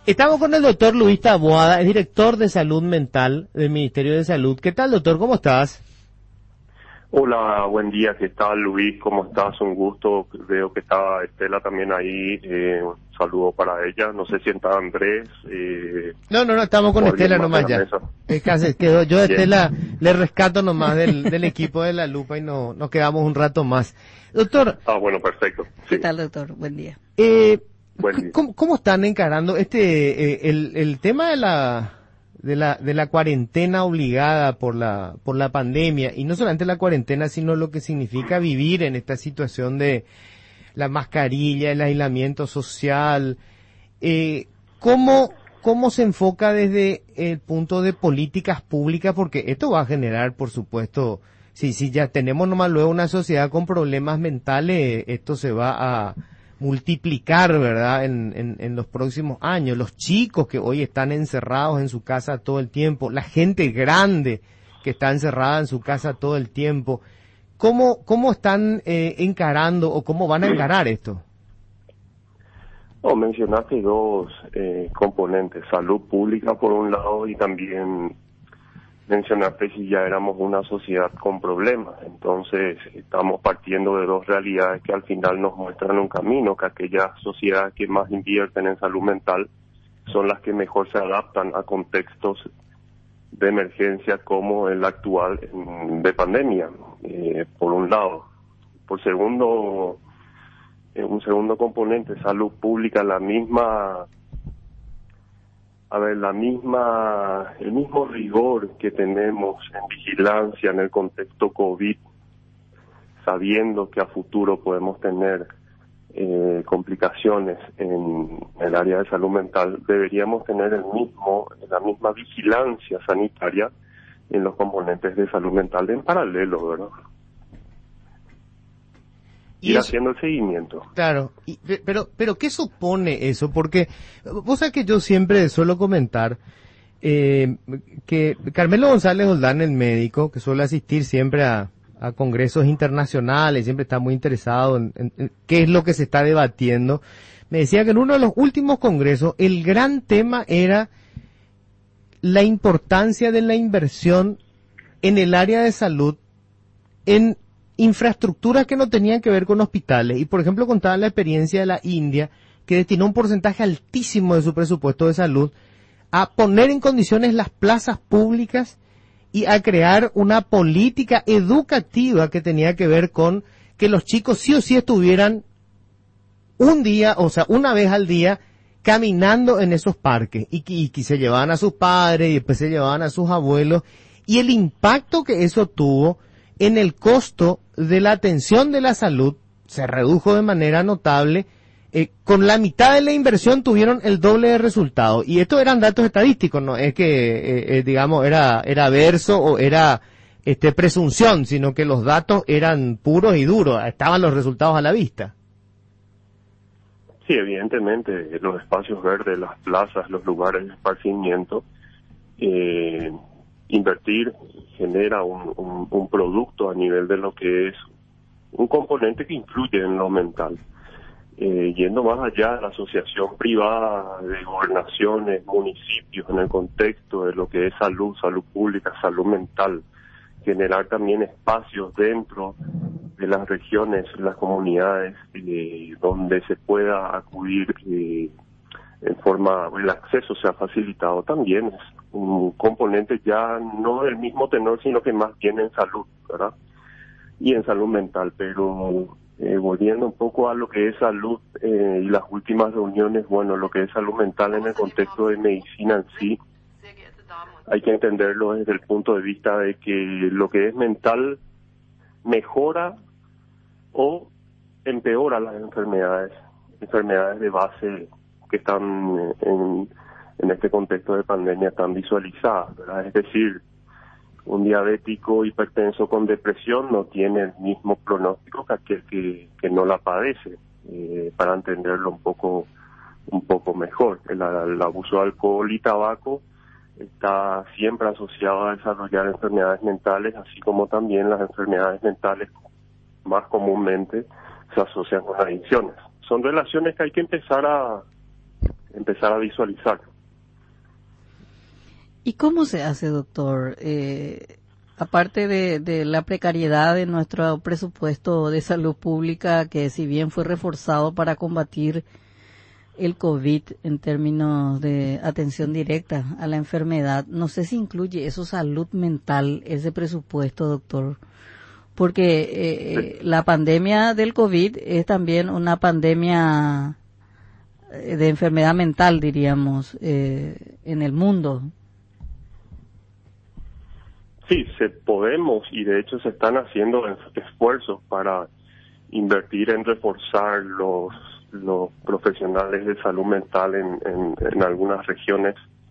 Estamos con el doctor Luis Taboada, es director de Salud Mental del Ministerio de Salud. ¿Qué tal, doctor? ¿Cómo estás? Hola, buen día. ¿Qué tal, Luis? ¿Cómo estás? Un gusto. Veo que está Estela también ahí. Un saludo para ella. No sé si está Andrés. No, estamos con Estela nomás ya. Es casi, quedó, yo a Estela le rescato nomás del equipo de La Lupa y nos quedamos un rato más. Doctor. Bueno, perfecto. Sí. ¿Qué tal, doctor? Buen día. ¿Cómo están encarando el tema de la cuarentena obligada por la pandemia, y no solamente la cuarentena, sino lo que significa vivir en esta situación de la mascarilla, el aislamiento social? ¿Cómo se enfoca desde el punto de políticas públicas? Porque esto va a generar, por supuesto, si ya tenemos nomás luego una sociedad con problemas mentales, esto se va a multiplicar, ¿verdad?, en los próximos años. Los chicos que hoy están encerrados en su casa todo el tiempo, la gente grande que está encerrada en su casa todo el tiempo. ¿Cómo están encarando o cómo van a encarar esto? Mencionaste dos componentes, salud pública por un lado y también mencionaste si ya éramos una sociedad con problemas. Entonces estamos partiendo de dos realidades que al final nos muestran un camino, que aquellas sociedades que más invierten en salud mental son las que mejor se adaptan a contextos de emergencia como el actual de pandemia, por un lado. Por segundo, un segundo componente, salud pública, el mismo rigor que tenemos en vigilancia en el contexto COVID, sabiendo que a futuro podemos tener complicaciones en el área de salud mental, deberíamos tener la misma vigilancia sanitaria en los componentes de salud mental en paralelo, ¿verdad? Ir haciendo el seguimiento. Claro, pero ¿qué supone eso? Porque vos sabés que yo siempre suelo comentar que Carmelo González Oldán, el médico, que suele asistir siempre a congresos internacionales, siempre está muy interesado en qué es lo que se está debatiendo, me decía que en uno de los últimos congresos el gran tema era la importancia de la inversión en el área de salud en infraestructuras que no tenían que ver con hospitales. Y por ejemplo contaba la experiencia de la India, que destinó un porcentaje altísimo de su presupuesto de salud a poner en condiciones las plazas públicas y a crear una política educativa que tenía que ver con que los chicos sí o sí estuvieran un día, o sea, una vez al día, caminando en esos parques, y se llevaban a sus padres y después se llevaban a sus abuelos, y el impacto que eso tuvo en el costo de la atención de la salud se redujo de manera notable. Con la mitad de la inversión tuvieron el doble de resultado. Y estos eran datos estadísticos, no es que, digamos, era verso o era presunción, sino que los datos eran puros y duros, estaban los resultados a la vista. Sí, evidentemente, los espacios verdes, las plazas, los lugares de esparcimiento, invertir genera un producto a nivel de lo que es un componente que influye en lo mental. Yendo más allá de la asociación privada de gobernaciones, municipios, en el contexto de lo que es salud pública, salud mental, generar también espacios dentro de las regiones, las comunidades, donde se pueda acudir en forma, el acceso sea facilitado, también es un componente ya no del mismo tenor, sino que más bien en salud, ¿verdad? Y en salud mental, pero volviendo un poco a lo que es salud y las últimas reuniones, bueno, lo que es salud mental en el contexto de medicina en sí, hay que entenderlo desde el punto de vista de que lo que es mental mejora o empeora las enfermedades de base que están en este contexto de pandemia tan visualizadas, ¿verdad? Es decir, un diabético hipertenso con depresión no tiene el mismo pronóstico que aquel que no la padece, para entenderlo un poco mejor. El abuso de alcohol y tabaco está siempre asociado a desarrollar enfermedades mentales, así como también las enfermedades mentales más comúnmente se asocian con adicciones. Son relaciones que hay que empezar a empezar a visualizar. ¿Y cómo se hace, doctor? Aparte de la precariedad de nuestro presupuesto de salud pública, que si bien fue reforzado para combatir el COVID en términos de atención directa a la enfermedad, no sé si incluye eso, salud mental, ese presupuesto, doctor, porque la pandemia del COVID es también una pandemia de enfermedad mental, diríamos, en el mundo. Sí, podemos, y de hecho se están haciendo esfuerzos para invertir en reforzar los profesionales de salud mental en algunas regiones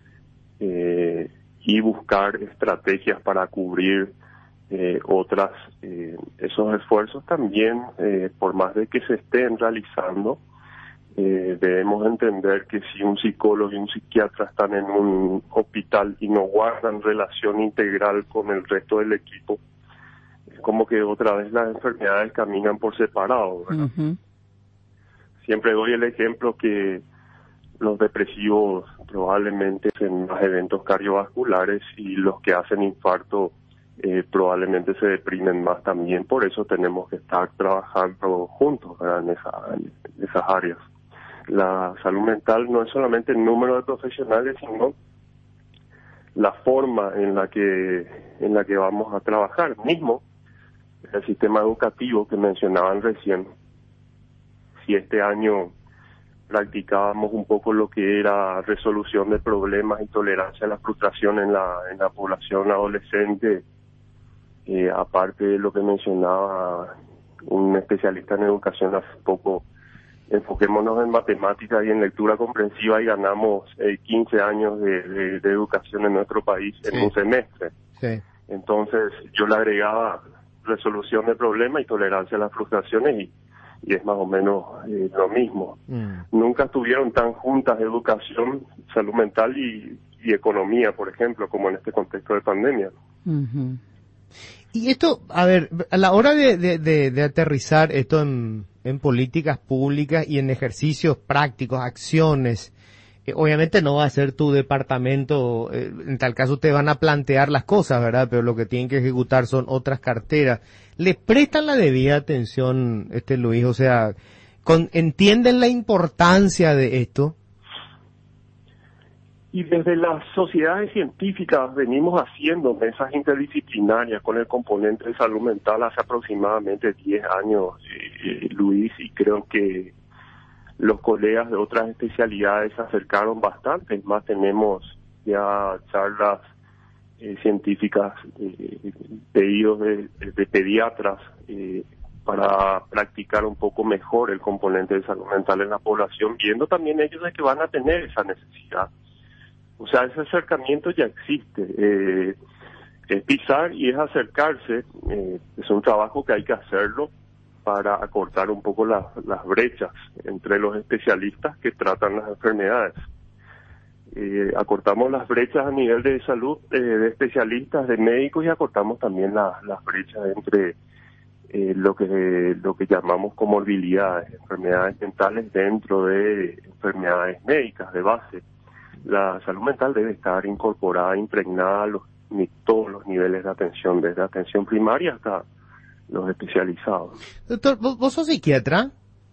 y buscar estrategias para cubrir otras. Esos esfuerzos también, por más de que se estén realizando, debemos entender que si un psicólogo y un psiquiatra están en un hospital y no guardan relación integral con el resto del equipo, es como que otra vez las enfermedades caminan por separado, ¿verdad? Uh-huh. Siempre doy el ejemplo que los depresivos probablemente hacen más eventos cardiovasculares y los que hacen infarto probablemente se deprimen más también. Por eso tenemos que estar trabajando juntos, ¿verdad? en esas áreas. La salud mental no es solamente el número de profesionales, sino la forma en la que vamos a trabajar. Mismo el sistema educativo que mencionaban recién. Si este año practicábamos un poco lo que era resolución de problemas y tolerancia a la frustración en la población adolescente, aparte de lo que mencionaba un especialista en educación hace poco, enfoquémonos en matemáticas y en lectura comprensiva y ganamos 15 años de educación en nuestro país en un semestre. Sí. Entonces yo le agregaba resolución de problemas y tolerancia a las frustraciones y es más o menos lo mismo. Nunca estuvieron tan juntas educación, salud mental y economía, por ejemplo, como en este contexto de pandemia. Uh-huh. Y esto, a ver, a la hora de aterrizar esto en políticas públicas y en ejercicios prácticos, acciones, obviamente no va a ser tu departamento, en tal caso te van a plantear las cosas, ¿verdad? Pero lo que tienen que ejecutar son otras carteras. ¿Le prestan la debida atención, Luis? O sea, ¿entienden la importancia de esto? Y desde las sociedades científicas venimos haciendo mesas interdisciplinarias con el componente de salud mental hace aproximadamente 10 años, Luis, y creo que los colegas de otras especialidades se acercaron bastante. Más, tenemos ya charlas científicas, pedidos de pediatras para practicar un poco mejor el componente de salud mental en la población, viendo también ellos de que van a tener esa necesidad. O sea, ese acercamiento ya existe. Es pisar y es acercarse. Es un trabajo que hay que hacerlo para acortar un poco las brechas entre los especialistas que tratan las enfermedades. Acortamos las brechas a nivel de salud de especialistas, de médicos, y acortamos también las brechas entre lo que llamamos comorbilidades, enfermedades mentales dentro de enfermedades médicas de base. La salud mental debe estar incorporada, impregnada a todos los niveles de atención, desde atención primaria hasta los especializados. Doctor, ¿vos sos psiquiatra?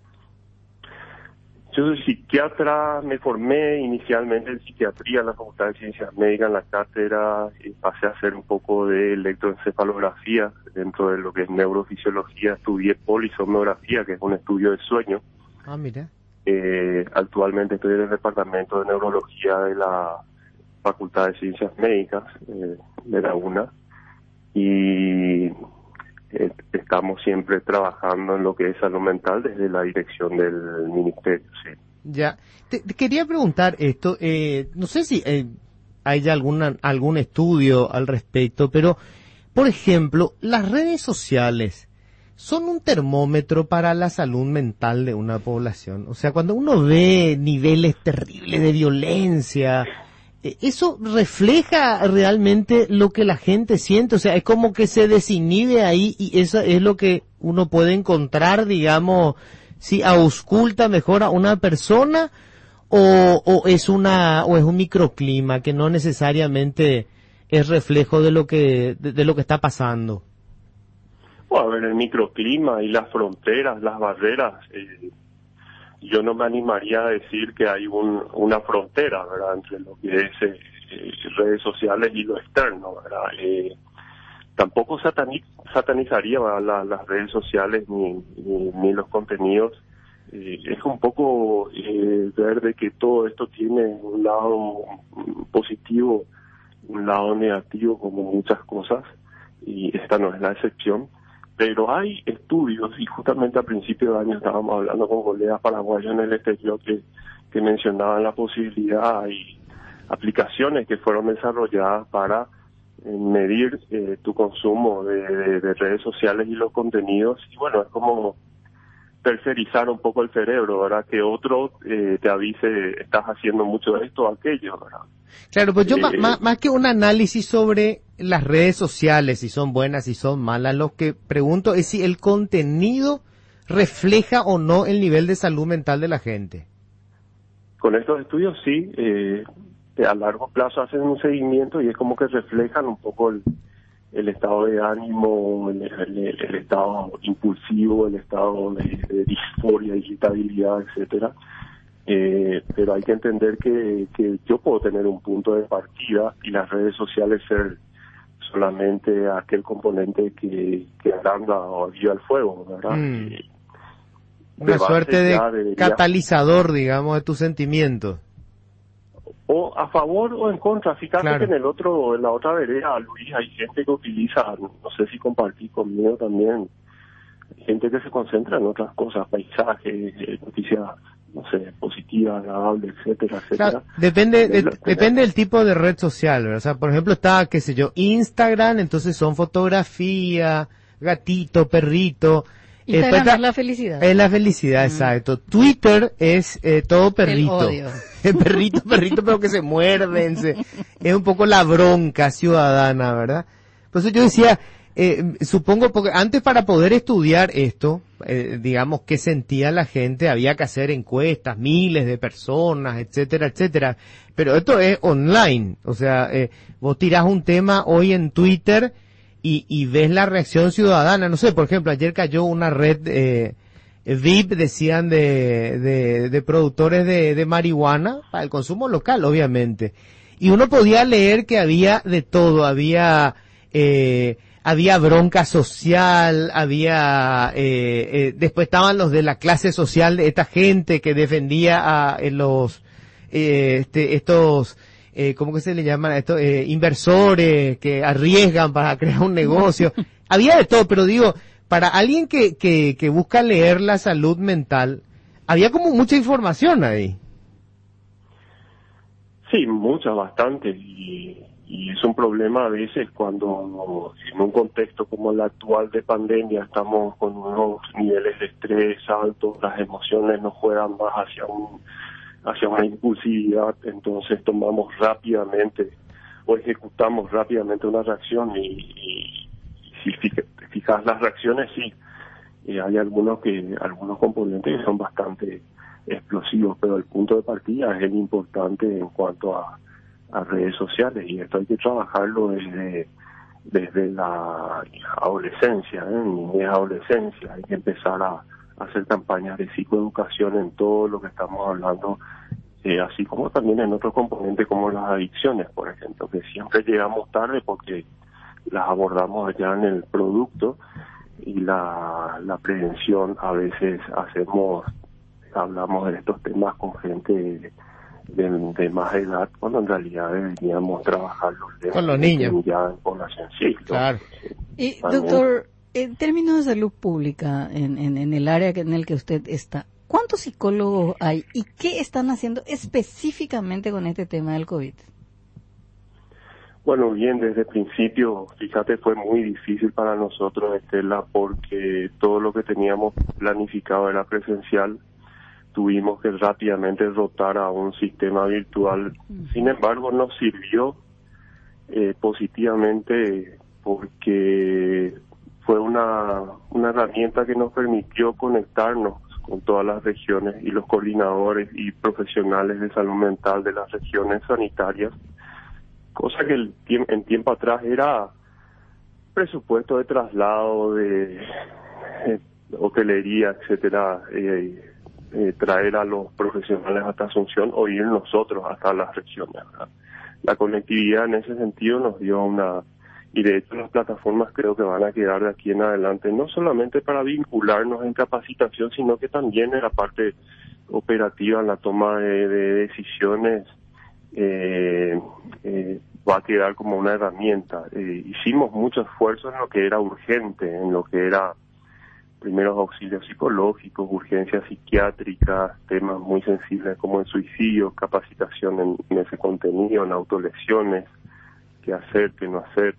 Yo soy psiquiatra, me formé inicialmente en psiquiatría en la Facultad de Ciencias Médicas, en la cátedra, y pasé a hacer un poco de electroencefalografía dentro de lo que es neurofisiología. Estudié polisomnografía, que es un estudio de sueño. Ah, mira. Actualmente estoy en el departamento de neurología de la Facultad de Ciencias Médicas de la UNA, y estamos siempre trabajando en lo que es salud mental desde la dirección del ministerio. Sí. Ya, te quería preguntar esto, no sé si hay ya algún estudio al respecto, pero por ejemplo, las redes sociales son un termómetro para la salud mental de una población. O sea, cuando uno ve niveles terribles de violencia, eso refleja realmente lo que la gente siente. O sea, es como que se desinhibe ahí, y eso es lo que uno puede encontrar, digamos, si ausculta mejor a una persona, o es un microclima que no necesariamente es reflejo de lo que está pasando? Bueno, a ver, el microclima y las fronteras, las barreras, yo no me animaría a decir que hay una frontera, ¿verdad?, entre lo que es redes sociales y lo externo, ¿verdad? Tampoco satanizaría, ¿verdad?, las redes sociales ni los contenidos. Es un poco ver de que todo esto tiene un lado positivo, un lado negativo, como muchas cosas, y esta no es la excepción. Pero hay estudios, y justamente a principios de año estábamos hablando con colegas paraguayos en el exterior que mencionaban la posibilidad y aplicaciones que fueron desarrolladas para medir tu consumo de redes sociales y los contenidos. Y bueno, es como tercerizar un poco el cerebro, ¿verdad? Que otro te avise, estás haciendo mucho de esto o aquello, ¿verdad? Claro, pues yo más que un análisis sobre las redes sociales, si son buenas, si son malas, lo que pregunto es si el contenido refleja o no el nivel de salud mental de la gente. Con estos estudios sí, a largo plazo hacen un seguimiento y es como que reflejan un poco el estado de ánimo, el estado impulsivo, el estado de disforia, irritabilidad, etcétera. Pero hay que entender que yo puedo tener un punto de partida y las redes sociales ser solamente aquel componente que agranda o aviva el fuego, ¿verdad? Una suerte de catalizador, digamos, de tus sentimientos. O a favor o en contra. Fíjate claro. Que en la otra vereda, Luis, hay gente que utiliza, no sé si compartís conmigo también, gente que se concentra en otras cosas, paisajes, noticias, no sé, positivas, agradables, etcétera, etcétera. Claro, depende del tipo de red social, ¿verdad? O sea, por ejemplo, está, qué sé yo, Instagram, entonces son fotografía, gatito, perrito. Instagram es la felicidad. Es la felicidad, exacto. Twitter es todo perrito. El odio. perrito, pero que se muerden. Es un poco la bronca ciudadana, ¿verdad? Por eso yo decía, supongo, porque antes para poder estudiar esto, digamos, qué sentía la gente, había que hacer encuestas, miles de personas, etcétera, etcétera. Pero esto es online. O sea, vos tirás un tema hoy en Twitter y ves la reacción ciudadana. No sé, por ejemplo, ayer cayó una red VIP, decían, de productores de marihuana para el consumo local, obviamente. Y uno podía leer que había de todo, había bronca social, después estaban los de la clase social, de esta gente que defendía a estos ¿cómo que se le llaman? Estos inversores que arriesgan para crear un negocio. Había de todo, pero digo, para alguien que busca leer la salud mental, había como mucha información ahí. Sí, mucha, bastante, y es un problema a veces cuando en un contexto como el actual de pandemia estamos con unos niveles de estrés altos, las emociones nos juegan más hacia una impulsividad, entonces tomamos rápidamente o ejecutamos rápidamente una reacción y si fijas las reacciones, sí, hay algunos componentes que son bastante explosivos, pero el punto de partida es el importante en cuanto a redes sociales, y esto hay que trabajarlo desde la adolescencia, niñez, adolescencia. Hay que empezar a hacer campañas de psicoeducación en todo lo que estamos hablando, así como también en otros componentes como las adicciones, por ejemplo, que siempre llegamos tarde porque las abordamos ya en el producto, y la prevención a veces hablamos de estos temas con gente de más edad, cuando en realidad deberíamos trabajarlos con los niños ya en población, sí, claro. Y doctor, en términos de salud pública, en el área en el que usted está, ¿cuántos psicólogos hay y qué están haciendo específicamente con este tema del COVID? Bueno, bien, desde el principio, fíjate, fue muy difícil para nosotros, Estela, porque todo lo que teníamos planificado era presencial. Tuvimos que rápidamente rotar a un sistema virtual. Sin embargo, nos sirvió positivamente porque fue una herramienta que nos permitió conectarnos con todas las regiones y los coordinadores y profesionales de salud mental de las regiones sanitarias, cosa que en tiempo atrás era presupuesto de traslado, de hotelería, etcétera, traer a los profesionales hasta Asunción o ir nosotros hasta las regiones, ¿verdad? La conectividad en ese sentido nos dio y de hecho las plataformas creo que van a quedar de aquí en adelante, no solamente para vincularnos en capacitación, sino que también en la parte operativa, en la toma de decisiones, va a quedar como una herramienta. Hicimos mucho esfuerzo en lo que era urgente, en lo que era primeros auxilios psicológicos, urgencias psiquiátricas, temas muy sensibles como el suicidio, capacitación en ese contenido, en autolesiones, qué hacer, qué no hacer.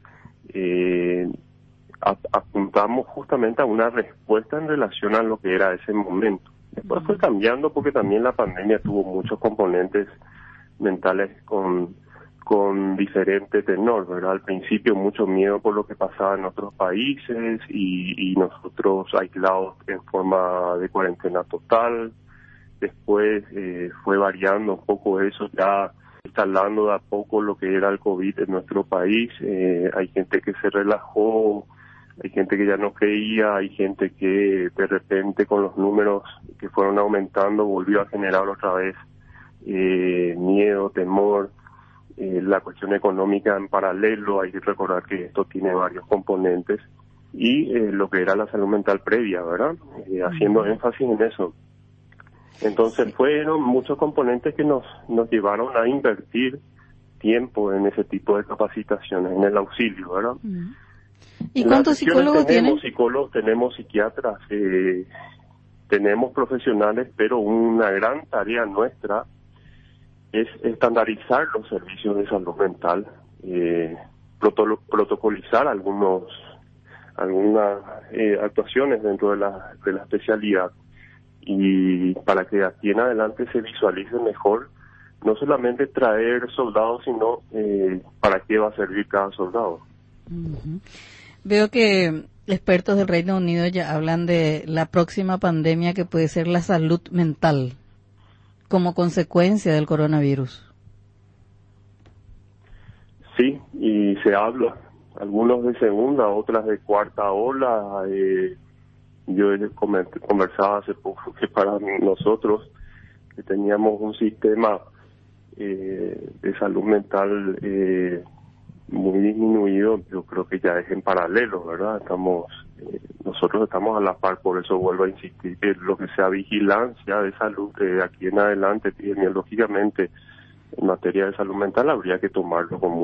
Apuntamos justamente a una respuesta en relación a lo que era ese momento. Después fue cambiando porque también la pandemia tuvo muchos componentes mentales con diferente tenor, ¿verdad? Al principio mucho miedo por lo que pasaba en otros países y nosotros aislados en forma de cuarentena total. Después fue variando un poco eso, ya instalando de a poco lo que era el COVID en nuestro país. Hay gente que se relajó, hay gente que ya no creía, hay gente que de repente con los números que fueron aumentando volvió a generar otra vez miedo, temor. La cuestión económica en paralelo, hay que recordar que esto tiene varios componentes, y lo que era la salud mental previa, ¿verdad? Haciendo énfasis en eso. Entonces fueron muchos componentes que nos llevaron a invertir tiempo en ese tipo de capacitaciones, en el auxilio, ¿verdad? ¿Y cuántos psicólogos tienen? Psicólogos, tenemos psiquiatras, tenemos profesionales, pero una gran tarea nuestra es estandarizar los servicios de salud mental, protocolizar algunas actuaciones dentro de la especialidad, y para que aquí en adelante se visualice mejor, no solamente traer soldados, sino para qué va a servir cada soldado. Uh-huh. Veo que expertos del Reino Unido ya hablan de la próxima pandemia que puede ser la salud mental como consecuencia del coronavirus. Sí, y se habla, algunos de segunda, otras de cuarta ola. Yo conversaba hace poco que para nosotros, que teníamos un sistema de salud mental muy disminuido, yo creo que ya es en paralelo, ¿verdad? Nosotros estamos a la par, por eso vuelvo a insistir que lo que sea vigilancia de salud de aquí en adelante, epidemiológicamente, en materia de salud mental, habría que tomarlo con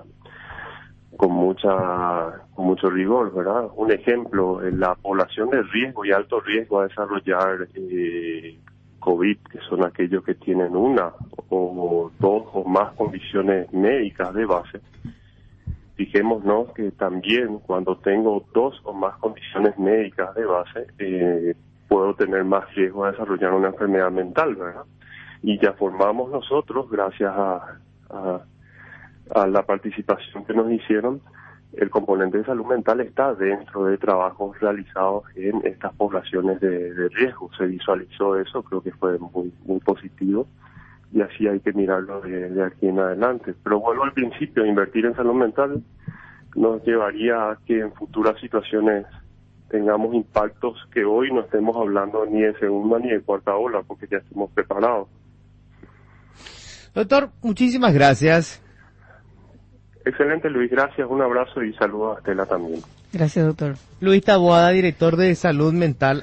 mucho rigor, ¿verdad? Un ejemplo, en la población de riesgo y alto riesgo a desarrollar COVID, que son aquellos que tienen una o dos o más condiciones médicas de base. Fijémonos que también cuando tengo dos o más condiciones médicas de base, puedo tener más riesgo de desarrollar una enfermedad mental, ¿verdad? Y ya formamos nosotros, gracias a la participación que nos hicieron, el componente de salud mental está dentro de trabajos realizados en estas poblaciones de riesgo. Se visualizó eso, creo que fue muy, muy positivo, y así hay que mirarlo de aquí en adelante. Pero vuelvo al principio, invertir en salud mental nos llevaría a que en futuras situaciones tengamos impactos que hoy no estemos hablando ni de segunda ni de cuarta ola, porque ya estamos preparados. Doctor, muchísimas gracias. Excelente, Luis, gracias, un abrazo y saludos a Estela también. Gracias, doctor. Luis Taboada, director de Salud Mental